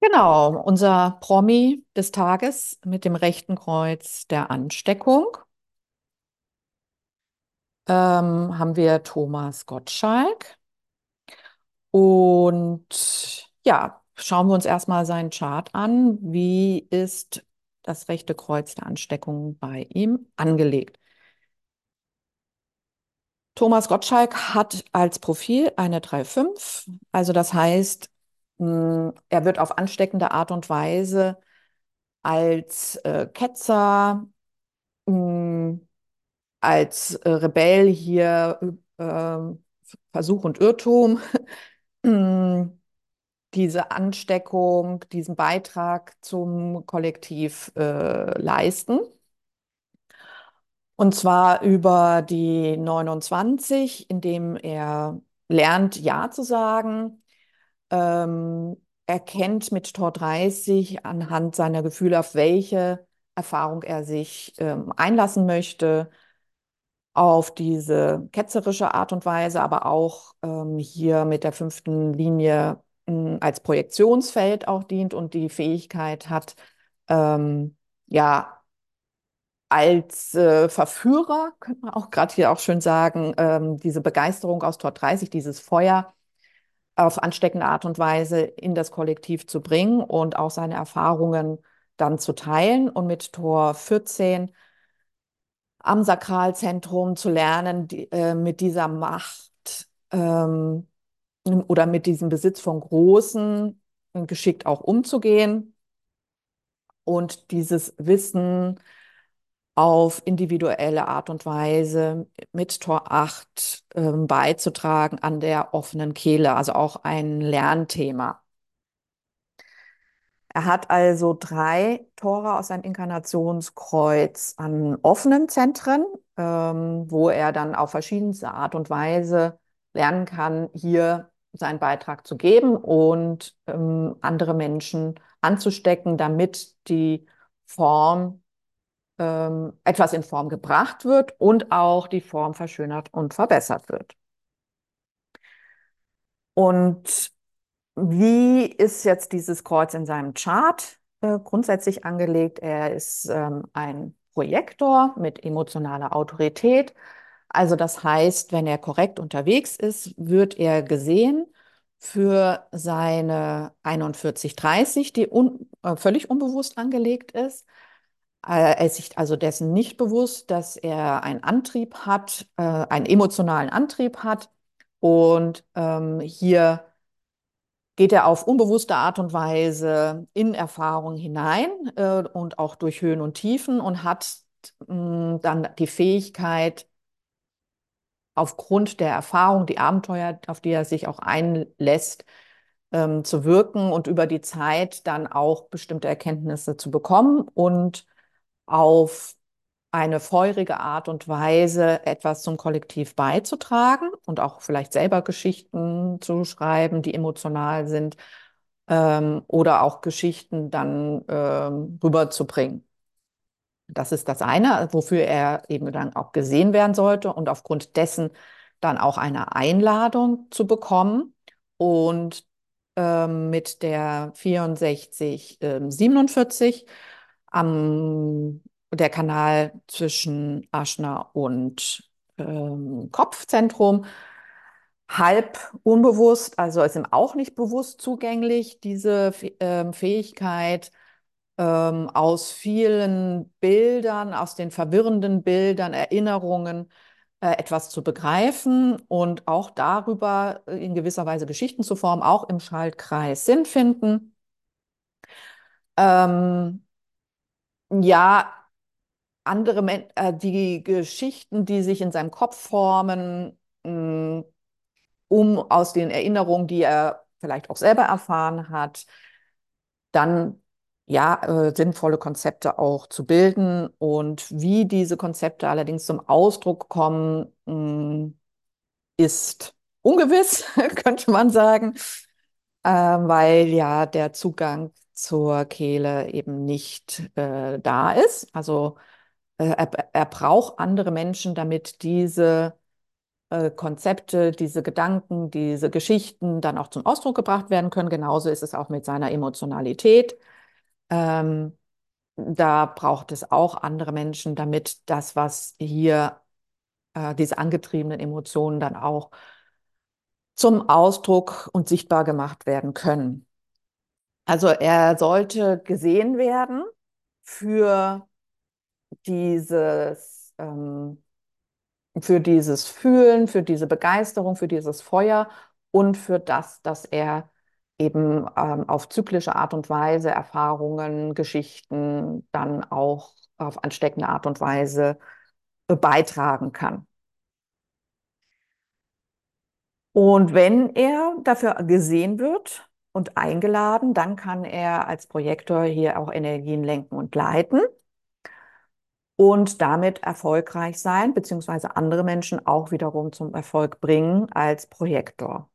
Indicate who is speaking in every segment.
Speaker 1: Genau, unser Promi des Tages mit dem rechten Kreuz der Ansteckung haben wir Thomas Gottschalk. Und ja, schauen wir uns erstmal seinen Chart an. Wie ist das rechte Kreuz der Ansteckung bei ihm angelegt? Thomas Gottschalk hat als Profil eine 3,5. Also das heißt, er wird auf ansteckende Art und Weise als Ketzer, mh, als Rebell hier Versuch und Irrtum, diese Ansteckung, diesen Beitrag zum Kollektiv leisten. Und zwar über die 29, indem er lernt, Ja zu sagen. Er kennt mit Tor 30 anhand seiner Gefühle, auf welche Erfahrung er sich einlassen möchte, auf diese ketzerische Art und Weise, aber auch hier mit der fünften Linie als Projektionsfeld auch dient und die Fähigkeit hat, ja, als Verführer, könnte man auch gerade hier auch schön sagen, diese Begeisterung aus Tor 30, dieses Feuer auf ansteckende Art und Weise in das Kollektiv zu bringen und auch seine Erfahrungen dann zu teilen und mit Tor 14 am Sakralzentrum zu lernen, mit dieser Macht oder mit diesem Besitz von Großen geschickt auch umzugehen und dieses Wissen auf individuelle Art und Weise mit Tor 8 beizutragen an der offenen Kehle, also auch ein Lernthema. Er hat also 3 Tore aus seinem Inkarnationskreuz an offenen Zentren, wo er dann auf verschiedenste Art und Weise lernen kann, hier seinen Beitrag zu geben und andere Menschen anzustecken, damit die Form, etwas in Form gebracht wird und auch die Form verschönert und verbessert wird. Und wie ist jetzt dieses Kreuz in seinem Chart grundsätzlich angelegt? Er ist ein Projektor mit emotionaler Autorität. Also das heißt, wenn er korrekt unterwegs ist, wird er gesehen für seine 4130, die völlig unbewusst angelegt ist. Er ist sich also dessen nicht bewusst, dass er einen Antrieb hat, einen emotionalen Antrieb hat und hier geht er auf unbewusste Art und Weise in Erfahrung hinein und auch durch Höhen und Tiefen und hat dann die Fähigkeit, aufgrund der Erfahrung, die Abenteuer, auf die er sich auch einlässt, zu wirken und über die Zeit dann auch bestimmte Erkenntnisse zu bekommen und auf eine feurige Art und Weise etwas zum Kollektiv beizutragen und auch vielleicht selber Geschichten zu schreiben, die emotional sind, oder auch Geschichten dann rüberzubringen. Das ist das eine, wofür er eben dann auch gesehen werden sollte und aufgrund dessen dann auch eine Einladung zu bekommen. Und mit der 64, 47 der Kanal zwischen Aschna und Kopfzentrum, halb unbewusst, also ist ihm auch nicht bewusst zugänglich, diese Fähigkeit aus vielen Bildern, aus den verwirrenden Bildern, Erinnerungen etwas zu begreifen und auch darüber in gewisser Weise Geschichten zu formen, auch im Schaltkreis Sinn finden. Ähm, ja, die Geschichten, die sich in seinem Kopf formen, um aus den Erinnerungen, die er vielleicht auch selber erfahren hat, dann ja, sinnvolle Konzepte auch zu bilden. Und wie diese Konzepte allerdings zum Ausdruck kommen, ist ungewiss, könnte man sagen, weil ja der Zugang zur Kehle eben nicht da ist. Also er braucht andere Menschen, damit diese Konzepte, diese Gedanken, diese Geschichten dann auch zum Ausdruck gebracht werden können. Genauso ist es auch mit seiner Emotionalität. Ähm, Da braucht es auch andere Menschen, damit das, was hier, diese angetriebenen Emotionen dann auch zum Ausdruck und sichtbar gemacht werden können. Also er sollte gesehen werden für dieses, für dieses Fühlen, für diese Begeisterung, für dieses Feuer und für das, dass er eben auf zyklische Art und Weise Erfahrungen, Geschichten dann auch auf ansteckende Art und Weise beitragen kann. Und wenn er dafür gesehen wird und eingeladen, dann kann er als Projektor hier auch Energien lenken und leiten und damit erfolgreich sein, beziehungsweise andere Menschen auch wiederum zum Erfolg bringen als Projektor.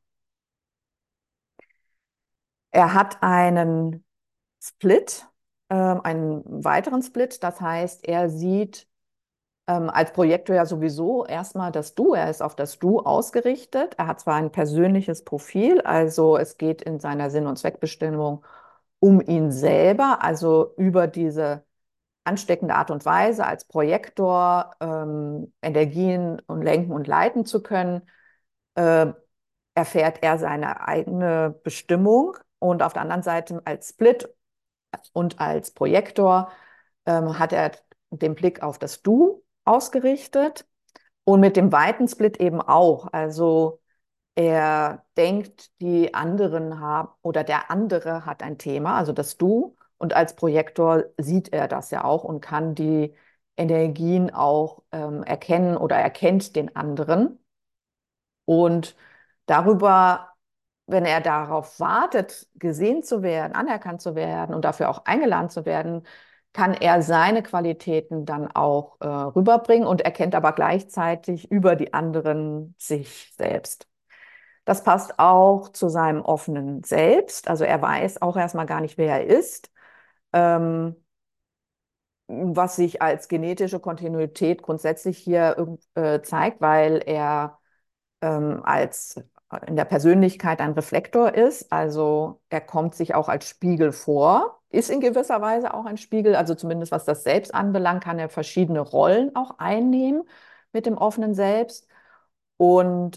Speaker 1: Er hat einen Split, einen weiteren Split, das heißt, er sieht als Projektor ja sowieso erstmal das Du. Er ist auf das Du ausgerichtet. Er hat zwar ein persönliches Profil, also es geht in seiner Sinn- und Zweckbestimmung um ihn selber, also über diese ansteckende Art und Weise als Projektor Energien und lenken und leiten zu können, äh, erfährt er seine eigene Bestimmung. Und auf der anderen Seite als Split und als Projektor hat er den Blick auf das Du ausgerichtet und mit dem weiten Split eben auch. Also er denkt, die anderen haben oder der andere hat ein Thema, also das Du. Und als Projektor sieht er das ja auch und kann die Energien auch erkennen oder erkennt den anderen. Und darüber, wenn er darauf wartet, gesehen zu werden, anerkannt zu werden und dafür auch eingeladen zu werden, kann er seine Qualitäten dann auch rüberbringen und erkennt aber gleichzeitig über die anderen sich selbst. Das passt auch zu seinem offenen Selbst. Also er weiß auch erstmal gar nicht, wer er ist, ähm, was sich als genetische Kontinuität grundsätzlich hier zeigt, weil er als in der Persönlichkeit ein Reflektor ist. Also er kommt sich auch als Spiegel vor, ist in gewisser Weise auch ein Spiegel. Also zumindest was das Selbst anbelangt, kann er verschiedene Rollen auch einnehmen mit dem offenen Selbst. Und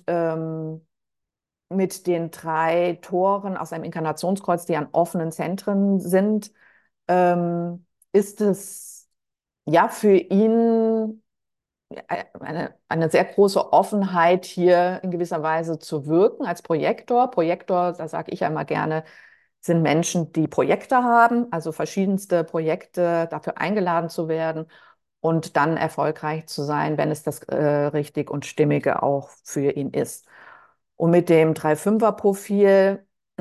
Speaker 1: mit den drei Toren aus einem Inkarnationskreuz, die an offenen Zentren sind, ist es ja für ihn eine sehr große Offenheit, hier in gewisser Weise zu wirken als Projektor. Projektor, da sage ich einmal gerne, sind Menschen, die Projekte haben, also verschiedenste Projekte dafür eingeladen zu werden und dann erfolgreich zu sein, wenn es das richtig und Stimmige auch für ihn ist. Und mit dem 3-5er-Profil,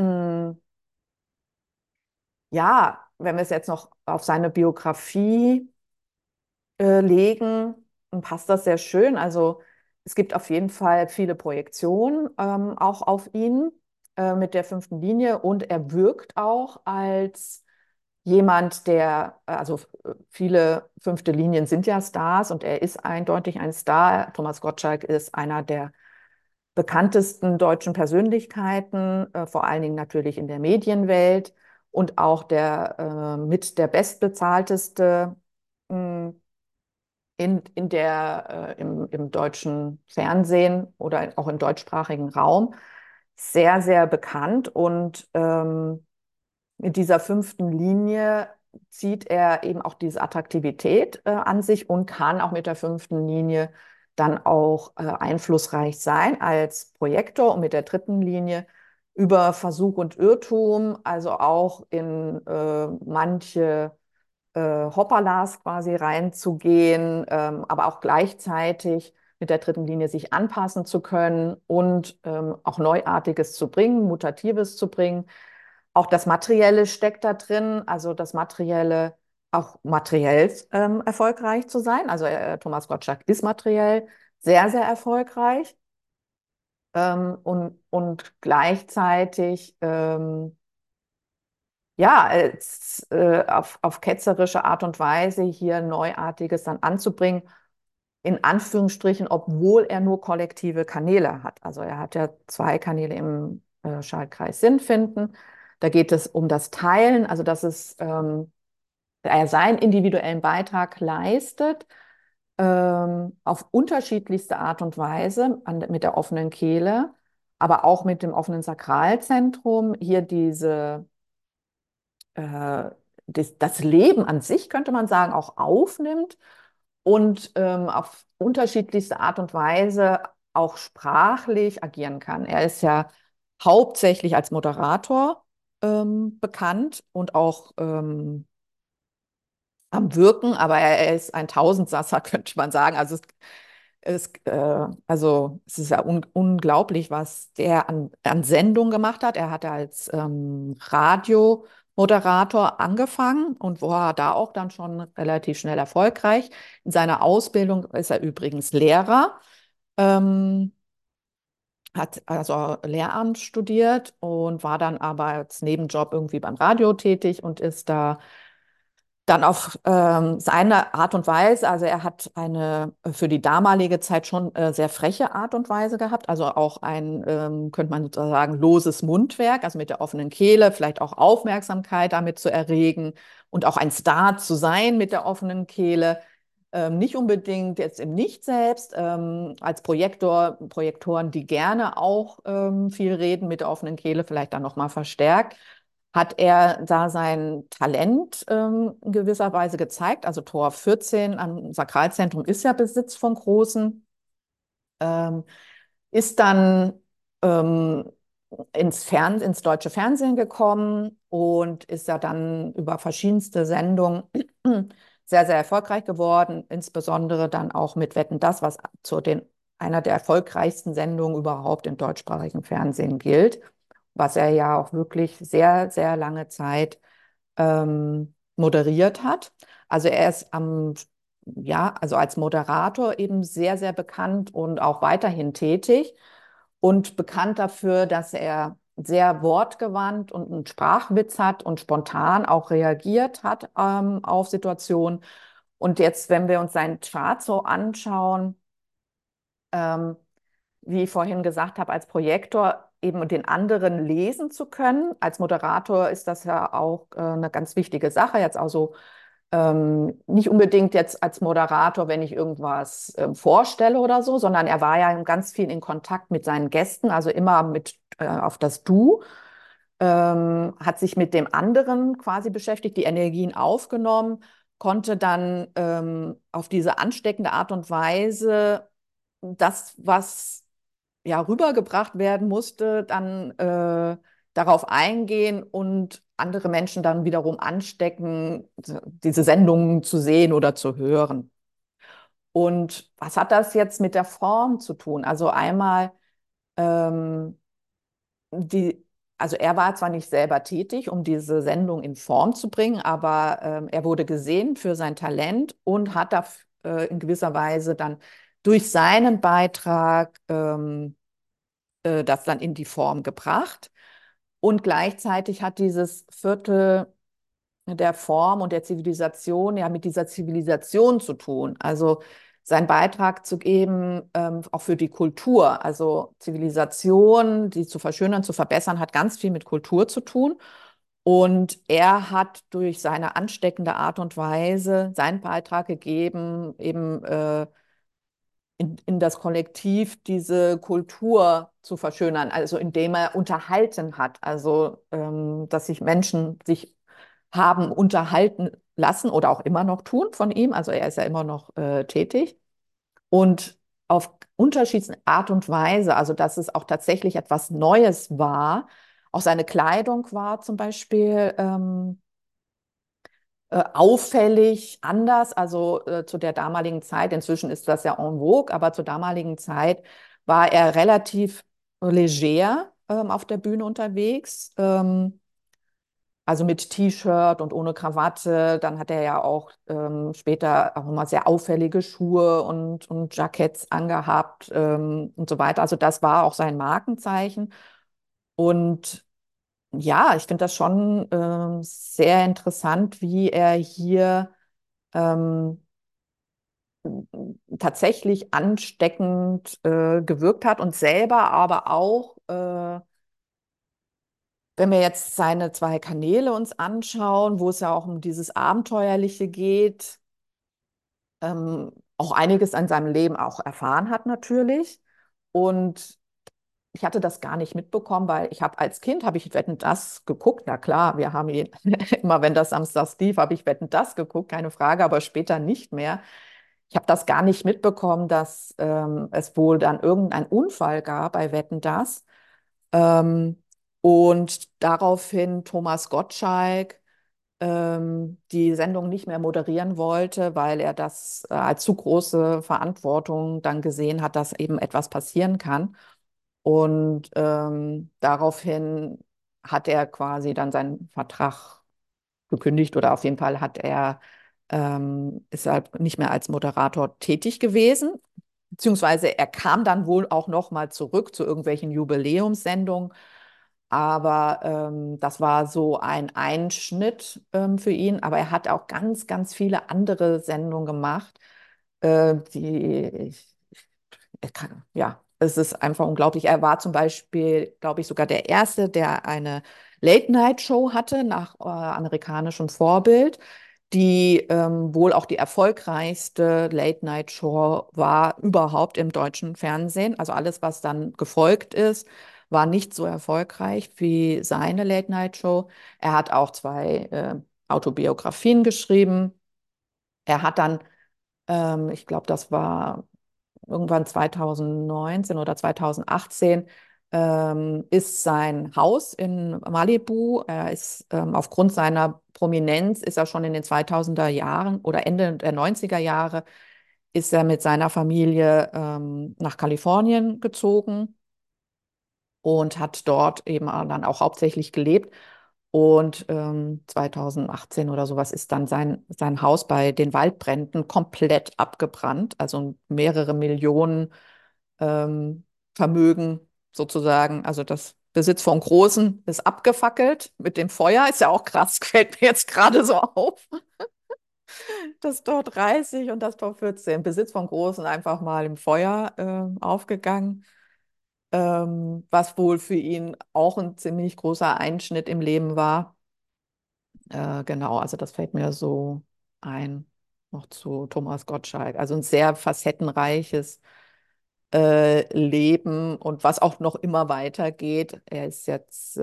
Speaker 1: ja, wenn wir es jetzt noch auf seine Biografie legen, dann passt das sehr schön. Also es gibt auf jeden Fall viele Projektionen auch auf ihn mit der 5. Linie und er wirkt auch als jemand, der, also viele 5. Linien sind ja Stars und er ist eindeutig ein Star. Thomas Gottschalk ist einer der bekanntesten deutschen Persönlichkeiten, vor allen Dingen natürlich in der Medienwelt und auch der mit der bestbezahlteste mh, im deutschen Fernsehen oder auch im deutschsprachigen Raum sehr, sehr bekannt. Und mit dieser 5. Linie zieht er eben auch diese Attraktivität an sich und kann auch mit der 5. Linie dann auch einflussreich sein als Projektor und mit der 3. Linie über Versuch und Irrtum, also auch in manche Hoppalas quasi reinzugehen, aber auch gleichzeitig mit der 3. Linie sich anpassen zu können und auch Neuartiges zu bringen, Mutatives zu bringen. Auch das Materielle steckt da drin, also das Materielle auch materiell erfolgreich zu sein. Also Thomas Gottschalk ist materiell sehr, sehr erfolgreich und gleichzeitig ja, auf ketzerische Art und Weise hier Neuartiges dann anzubringen, in Anführungsstrichen, obwohl er nur kollektive Kanäle hat. Also er hat ja zwei Kanäle im Schaltkreis Sinnfinden. Da geht es um das Teilen, also dass er seinen individuellen Beitrag leistet, auf unterschiedlichste Art und Weise mit der offenen Kehle, aber auch mit dem offenen Sakralzentrum hier äh, das Leben an sich, könnte man sagen, auch aufnimmt und auf unterschiedlichste Art und Weise auch sprachlich agieren kann. Er ist ja hauptsächlich als Moderator bekannt und auch am Wirken, aber er ist ein Tausendsasser, könnte man sagen. Also es ist ja unglaublich, was der an Sendung gemacht hat. Er hat als Radiomoderator angefangen und war da auch dann schon relativ schnell erfolgreich. In seiner Ausbildung ist er übrigens Lehrer, ähm, hat also Lehramt studiert und war dann aber als Nebenjob irgendwie beim Radio tätig und ist da dann auf seine Art und Weise, also er hat eine für die damalige Zeit schon sehr freche Art und Weise gehabt, also auch ein, könnte man sozusagen, loses Mundwerk, also mit der offenen Kehle, vielleicht auch Aufmerksamkeit damit zu erregen und auch ein Star zu sein mit der offenen Kehle. Nicht unbedingt jetzt im Nicht selbst, als Projektoren, die gerne auch viel reden mit der offenen Kehle, vielleicht dann nochmal verstärkt hat er da sein Talent in gewisser Weise gezeigt. Also Tor 14 am Sakralzentrum ist ja Besitz von Großen, ähm, ist dann ähm, ins deutsche Fernsehen gekommen und ist ja dann über verschiedenste Sendungen sehr, sehr erfolgreich geworden, insbesondere dann auch mit Wetten, das, was einer der erfolgreichsten Sendungen überhaupt im deutschsprachigen Fernsehen gilt, was er ja auch wirklich sehr, sehr lange Zeit moderiert hat. Also er ist ja, also als Moderator eben sehr, sehr bekannt und auch weiterhin tätig und bekannt dafür, dass er sehr wortgewandt und einen Sprachwitz hat und spontan auch reagiert hat auf Situationen. Und jetzt, wenn wir uns seinen Chart so anschauen, ähm, wie ich vorhin gesagt habe, als Projektor eben den anderen lesen zu können. Als Moderator ist das ja auch eine ganz wichtige Sache. Jetzt also nicht unbedingt jetzt als Moderator, wenn ich irgendwas vorstelle oder so, sondern er war ja ganz viel in Kontakt mit seinen Gästen, also immer auf das Du, hat sich mit dem anderen quasi beschäftigt, die Energien aufgenommen, konnte dann auf diese ansteckende Art und Weise das, was ja rübergebracht werden musste, dann darauf eingehen und andere Menschen dann wiederum anstecken, diese Sendungen zu sehen oder zu hören. Und was hat das jetzt mit der Form zu tun? Also einmal ähm, die, also er war zwar nicht selber tätig, um diese Sendung in Form zu bringen, aber er wurde gesehen für sein Talent und hat da in gewisser Weise dann durch seinen Beitrag das dann in die Form gebracht. Und gleichzeitig hat dieses Viertel der Form und der Zivilisation ja mit dieser Zivilisation zu tun. Also seinen Beitrag zu geben, auch für die Kultur. Also Zivilisation, die zu verschönern, zu verbessern, hat ganz viel mit Kultur zu tun. Und er hat durch seine ansteckende Art und Weise seinen Beitrag gegeben, eben in das Kollektiv diese Kultur zu verschönern, also indem er unterhalten hat, also dass sich Menschen sich haben unterhalten lassen oder auch immer noch tun von ihm, also er ist ja immer noch tätig und auf unterschiedliche Art und Weise, also dass es auch tatsächlich etwas Neues war, auch seine Kleidung war zum Beispiel auffällig anders, also zu der damaligen Zeit, inzwischen ist das ja en vogue, aber zur damaligen Zeit war er relativ leger auf der Bühne unterwegs, also mit T-Shirt und ohne Krawatte. Dann hat er ja auch später auch immer sehr auffällige Schuhe und Jacketts angehabt und so weiter. Also das war auch sein Markenzeichen. Und ja, ich finde das schon sehr interessant, wie er hier ähm, tatsächlich ansteckend gewirkt hat und selber aber auch, wenn wir jetzt seine zwei Kanäle uns anschauen, wo es ja auch um dieses Abenteuerliche geht, auch einiges an seinem Leben auch erfahren hat natürlich. Und ich hatte das gar nicht mitbekommen, weil ich habe als Kind, habe ich Wetten, das geguckt. Na klar, wir haben ihn immer, wenn das samstags lief, habe ich Wetten, das geguckt, keine Frage, aber später nicht mehr. Ich habe das gar nicht mitbekommen, dass es wohl dann irgendeinen Unfall gab bei Wetten, das. Ähm, und daraufhin Thomas Gottschalk die Sendung nicht mehr moderieren wollte, weil er das als zu große Verantwortung dann gesehen hat, dass eben etwas passieren kann. Und daraufhin hat er quasi dann seinen Vertrag gekündigt oder auf jeden Fall ist er nicht mehr als Moderator tätig gewesen. Beziehungsweise er kam dann wohl auch noch mal zurück zu irgendwelchen Jubiläumssendungen. Aber das war so ein Einschnitt für ihn. Aber er hat auch ganz, ganz viele andere Sendungen gemacht, die ja, es ist einfach unglaublich. Er war zum Beispiel, glaube ich, sogar der Erste, der eine Late-Night-Show hatte nach amerikanischem Vorbild, die wohl auch die erfolgreichste Late-Night-Show war überhaupt im deutschen Fernsehen. Also alles, was dann gefolgt ist, war nicht so erfolgreich wie seine Late-Night-Show. Er hat auch zwei Autobiografien geschrieben. Er hat dann, ich glaube, das war irgendwann 2019 oder 2018 ist sein Haus in Malibu. Er ist aufgrund seiner Prominenz ist er schon in den 2000er Jahren oder Ende der 90er Jahre ist er mit seiner Familie nach Kalifornien gezogen und hat dort eben dann auch hauptsächlich gelebt. Und 2018 oder sowas ist dann sein Haus bei den Waldbränden komplett abgebrannt, also mehrere Millionen ähm, Vermögen sozusagen. Also das Besitz vom Großen ist abgefackelt mit dem Feuer. Ist ja auch krass, fällt mir jetzt gerade so auf. Das Tor 30 und das Tor 14. Besitz vom Großen einfach mal im Feuer aufgegangen. Was wohl für ihn auch ein ziemlich großer Einschnitt im Leben war. Genau, also das fällt mir so ein, noch zu Thomas Gottschalk. Also ein sehr facettenreiches Leben und was auch noch immer weitergeht. Er ist jetzt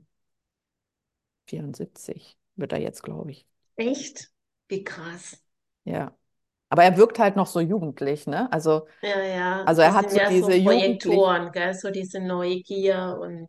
Speaker 1: 74, wird er jetzt, glaube ich.
Speaker 2: Echt? Wie krass.
Speaker 1: Ja. Aber er wirkt halt noch so jugendlich, ne?
Speaker 2: Ja, ja,
Speaker 1: Also er
Speaker 2: das
Speaker 1: hat
Speaker 2: sind
Speaker 1: so
Speaker 2: ja
Speaker 1: diese
Speaker 2: so
Speaker 1: jugendlich,
Speaker 2: Projektoren, gell? So diese Neugier und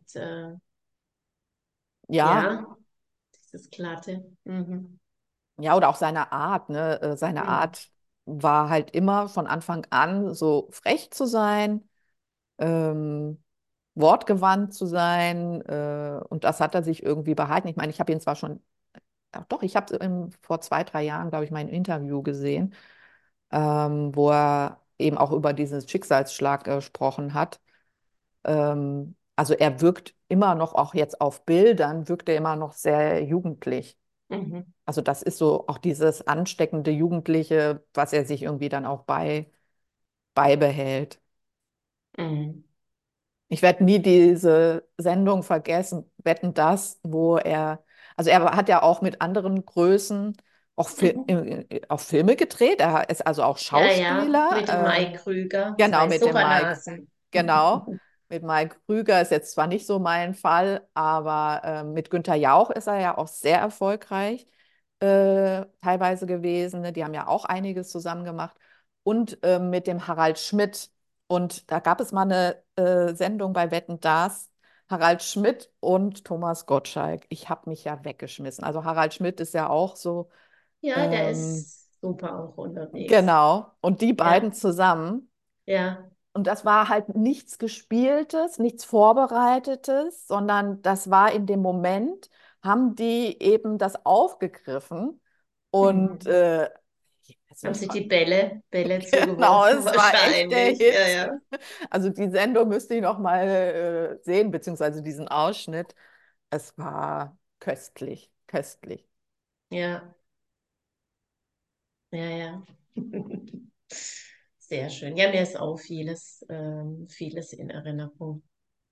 Speaker 1: ja,
Speaker 2: ja, dieses Glatte. Mhm.
Speaker 1: ja, oder auch seine Art, ne? Seine
Speaker 2: Mhm.
Speaker 1: Art war halt immer von Anfang an so frech zu sein, ähm, wortgewandt zu sein, und das hat er sich irgendwie behalten. Ich meine, ich habe ihn zwar schon, ach doch, ich habe vor 2, 3 Jahren, glaube ich, mein Interview gesehen, wo er eben auch über diesen Schicksalsschlag gesprochen hat. Also er wirkt immer noch, auch jetzt auf Bildern, wirkt er immer noch sehr jugendlich.
Speaker 2: Mhm.
Speaker 1: Also das ist so auch dieses ansteckende Jugendliche, was er sich irgendwie dann auch beibehält.
Speaker 2: Mhm.
Speaker 1: Ich werde nie diese Sendung vergessen, Wetten, das, also er hat ja auch mit anderen Größen
Speaker 2: Mhm.
Speaker 1: auch Filme gedreht. Er ist also auch
Speaker 2: Ja, ja, mit dem
Speaker 1: Schauspieler.
Speaker 2: Mike Krüger,
Speaker 1: Genau,
Speaker 2: zwei
Speaker 1: mit dem Mike.
Speaker 2: Supernasen.
Speaker 1: Genau, mit Mike Krüger ist jetzt zwar nicht so mein Fall, aber mit Günther Jauch ist er ja auch sehr erfolgreich teilweise gewesen. Ne? Die haben ja auch einiges zusammen gemacht. Und mit dem Harald Schmidt. Und da gab es mal eine Sendung bei Wetten, das. Harald Schmidt und Thomas Gottschalk. Ich habe mich ja weggeschmissen. Also Harald Schmidt ist ja auch so,
Speaker 2: Ja, der
Speaker 1: ähm,
Speaker 2: ist super auch unterwegs.
Speaker 1: genau. Und die beiden
Speaker 2: Ja,
Speaker 1: zusammen.
Speaker 2: ja.
Speaker 1: Und das war halt nichts Gespieltes, nichts Vorbereitetes, sondern das war in dem Moment, haben die eben das aufgegriffen und
Speaker 2: Mhm.
Speaker 1: also
Speaker 2: Haben
Speaker 1: es
Speaker 2: sich
Speaker 1: war,
Speaker 2: die Bälle
Speaker 1: genau,
Speaker 2: zugeworfen,
Speaker 1: es war echt der
Speaker 2: wahrscheinlich. Ja,
Speaker 1: Hit.
Speaker 2: ja.
Speaker 1: Also die Sendung müsste ich noch mal sehen, beziehungsweise diesen Ausschnitt. Es war köstlich, köstlich.
Speaker 2: Ja, ja, ja. Sehr schön. Ja, mir ist auch vieles in Erinnerung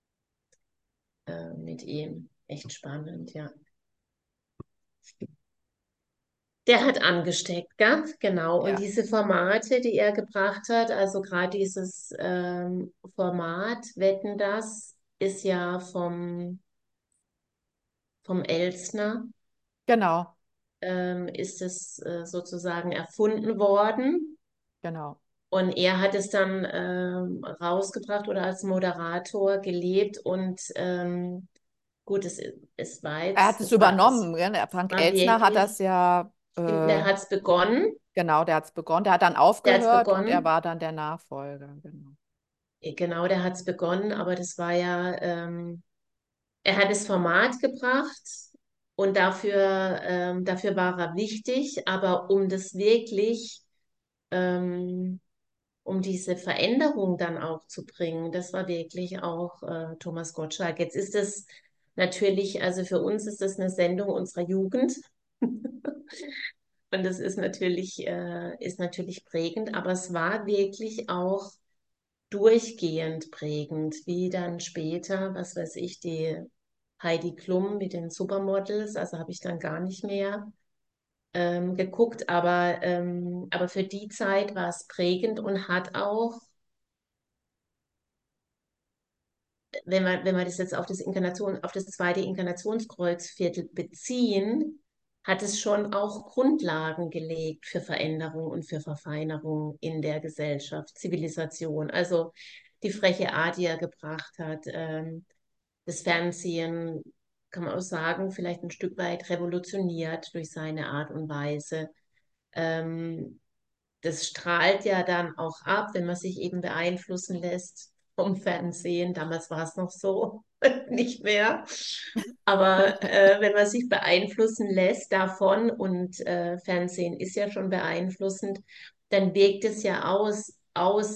Speaker 2: mit ihm. Echt spannend, ja. Der hat angesteckt, ganz genau. Und
Speaker 1: Ja,
Speaker 2: diese Formate, die er gebracht hat, also gerade dieses Format Wetten, das ist ja vom Elsner,
Speaker 1: genau,
Speaker 2: ist es sozusagen erfunden worden.
Speaker 1: genau.
Speaker 2: Und er hat es dann rausgebracht oder als Moderator gelebt. Und gut, es war
Speaker 1: Er
Speaker 2: jetzt,
Speaker 1: hat es übernommen, gell? Der
Speaker 2: es
Speaker 1: Frank
Speaker 2: war
Speaker 1: Elstner hat
Speaker 2: wirklich,
Speaker 1: das ja,
Speaker 2: der hat es begonnen.
Speaker 1: genau, der hat es begonnen. Der hat dann
Speaker 2: Der hat es
Speaker 1: aufgehört und er
Speaker 2: begonnen.
Speaker 1: war dann der Nachfolger, genau.
Speaker 2: Genau, der hat es begonnen, aber das war ja, er hat das Format gebracht und dafür war er wichtig, aber um das wirklich, ähm, um diese Veränderung dann auch zu bringen, das war wirklich auch Thomas Gottschalk. Jetzt ist es natürlich, also für uns ist das eine Sendung unserer Jugend. Und das ist natürlich prägend, aber es war wirklich auch durchgehend prägend, wie dann später, was weiß ich, die Heidi Klum mit den Supermodels, also habe ich dann gar nicht mehr geguckt, aber für die Zeit war es prägend und hat auch, wenn wir das jetzt auf auf das zweite Inkarnationskreuzviertel beziehen, hat es schon auch Grundlagen gelegt für Veränderung und für Verfeinerung in der Gesellschaft, Zivilisation. Also die freche Art, die er gebracht hat, das Fernsehen, kann man auch sagen, vielleicht ein Stück weit revolutioniert durch seine Art und Weise. Ähm, Das strahlt ja dann auch ab, wenn man sich eben beeinflussen lässt vom Fernsehen. Damals war es noch so, nicht mehr. Aber wenn man sich beeinflussen lässt davon und Fernsehen ist ja schon beeinflussend, dann wirkt es ja aus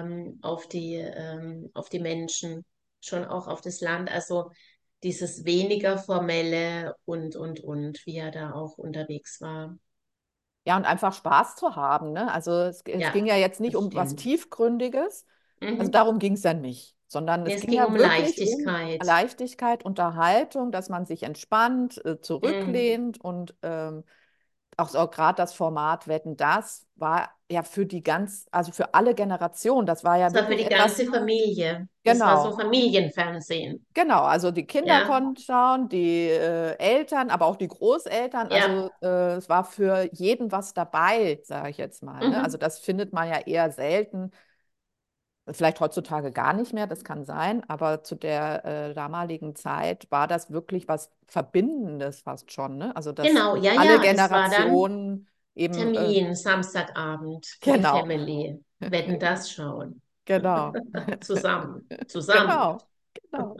Speaker 2: auf die Menschen, schon auch auf das Land. Also dieses weniger formelle und, wie er da auch unterwegs war.
Speaker 1: Ja, und einfach Spaß zu haben, ne? Also es ging
Speaker 2: Ja,
Speaker 1: ja jetzt nicht
Speaker 2: das
Speaker 1: um was
Speaker 2: stimmt.
Speaker 1: Tiefgründiges, also
Speaker 2: Mhm.
Speaker 1: darum ging es ja nicht, sondern
Speaker 2: Nee,
Speaker 1: es
Speaker 2: es
Speaker 1: ging
Speaker 2: ging
Speaker 1: ja
Speaker 2: um
Speaker 1: wirklich um
Speaker 2: Leichtigkeit.
Speaker 1: Leichtigkeit, Unterhaltung, dass man sich entspannt,
Speaker 2: Mhm.
Speaker 1: zurücklehnt und auch so gerade das Format Wetten, das war ja für die also für alle Generationen, das war ja
Speaker 2: Das war für
Speaker 1: wirklich
Speaker 2: die
Speaker 1: etwas,
Speaker 2: ganze Familie. Das war so
Speaker 1: genau.
Speaker 2: Familienfernsehen.
Speaker 1: Genau, also die Kinder
Speaker 2: Ja.
Speaker 1: konnten schauen, die Eltern, aber auch die Großeltern. Also
Speaker 2: Ja.
Speaker 1: es war für jeden was dabei, sage ich jetzt mal. Ne? Also
Speaker 2: Mhm.
Speaker 1: das findet man ja eher selten. Vielleicht heutzutage gar nicht mehr, das kann sein. Aber zu der damaligen Zeit war das wirklich was Verbindendes fast schon. Ne? Also dass
Speaker 2: Genau, ja,
Speaker 1: alle
Speaker 2: ja, das war dann
Speaker 1: Generationen eben,
Speaker 2: Termin, Samstagabend für die
Speaker 1: genau,
Speaker 2: Family. Wetten, das schauen.
Speaker 1: genau,
Speaker 2: Zusammen. Zusammen.
Speaker 1: genau, genau.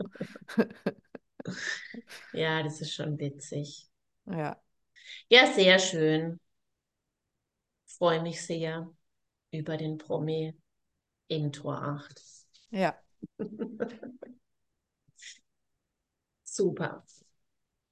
Speaker 2: Ja, das ist schon witzig.
Speaker 1: Ja,
Speaker 2: Ja, sehr schön. Freue mich sehr über den Promi in Tor 8.
Speaker 1: ja.
Speaker 2: Super.